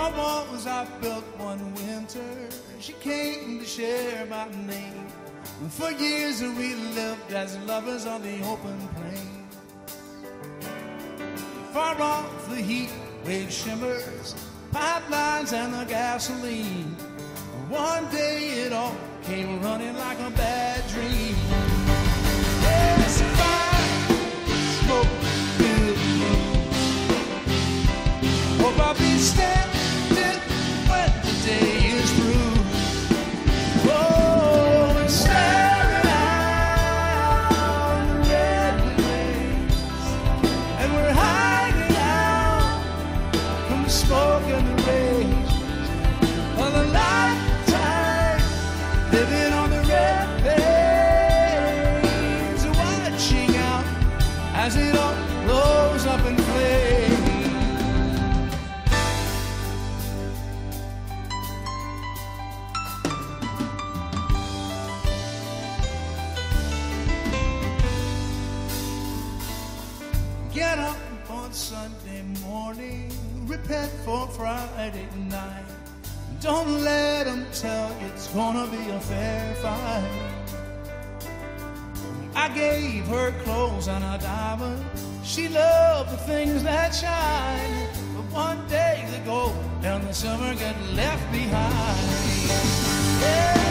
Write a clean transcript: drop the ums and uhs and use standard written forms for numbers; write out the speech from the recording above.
Four walls I built one winter, she came to share my name. And for years we lived as lovers on the open plain. Far off the heat wave shimmers, pipelines and the gasoline. One day it all came running like a bad dream. Yes, fire, smoke, filled room. Hope I'll be standing when the day is through. Oh, and staring out the red waves, and we're hiding out from the smoke and the rays of the lifetime, living on the red waves, watching out as it all blows up in flames. Get up on Sunday morning, repent for Friday night. Don't let them tell you it's gonna be a fair fight. I gave her clothes and a diamond. She loved the things that shine. But one day the gold and the silver get left behind. Yeah.